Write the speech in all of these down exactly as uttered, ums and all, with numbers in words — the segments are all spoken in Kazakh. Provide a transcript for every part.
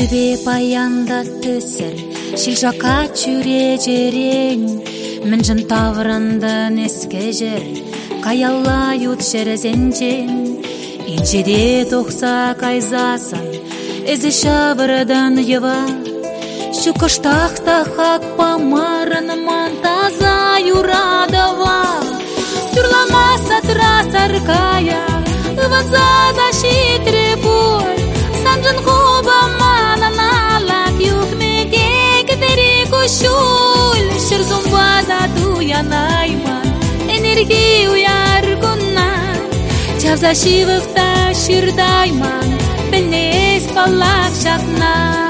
Себеп аяндатты сір шилжака чүре жерең Мін жын таврандын еске жер Каялла ют жерезенжен Инжеде тоқса кайзасан Эзі шабырдан ева Шу кыштақта хақпа марынман таза юрадова Тюрламаса трасар кая Ванзада шитре боль Санжын хоба мананалак Юхмеге кедери кушуль Шырзумбада туянайман Энергии уяр гунна Чавза шивықта шырдайман Білнес палак шатна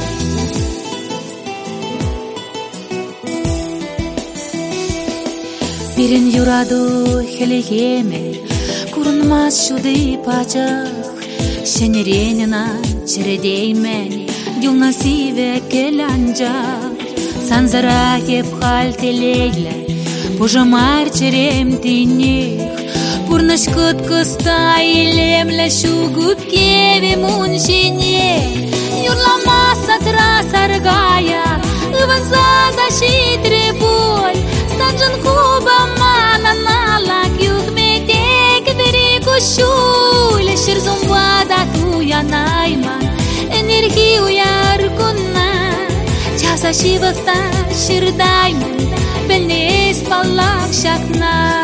Бірін юраду хелегеме Курынмас шуды пачық Шенеренина чередеймен Юлна сиве келанжақ Санзара кеп хал телейле Пожамар черем тинех Пурнаш кыт кыста илемле Шугут кеве муншине Юрламаса трасар гая Иванзада шитре боль Санжын хуба мананалак Юхмедек бери кушуль Шырзумбада туянайман Энергии уяр гунна Часа шивықта шырдайман Білнес палак шакна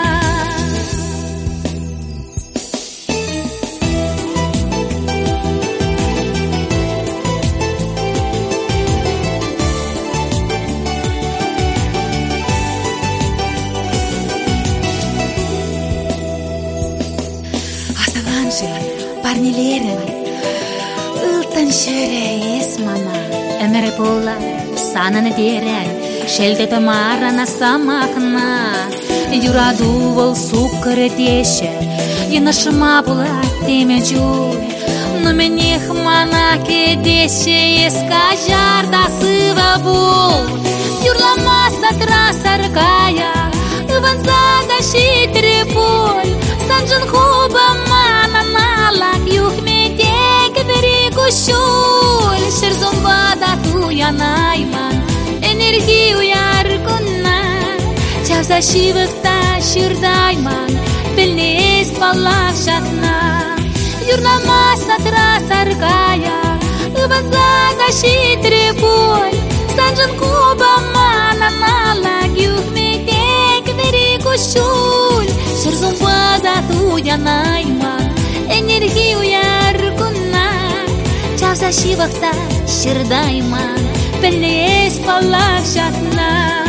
Парнилерін Үлтін шөре есмана Әмірі бола саныны дерен Шелдеті марана самақна Юраду ол суккыры деші Енашыма була теме жуй Но менех мана кедеші Еска жарда сыва бол Юрламаса трасар кая Ванзада шитре боль Санжын хуба мананалак Юхмедек бери кушуль Шырзумбада туянайман Энергии уяр гунна Чавза шивықта шырдайман Білнес палак шатна Юрламаса трасар кая Ванзада шитре боль Санжын хуба мананалак Юхмедек бери кушуль Шырзумбада туянайман Энергии уяр гунна Чавза шивықта шырдайман Білнес палак шатна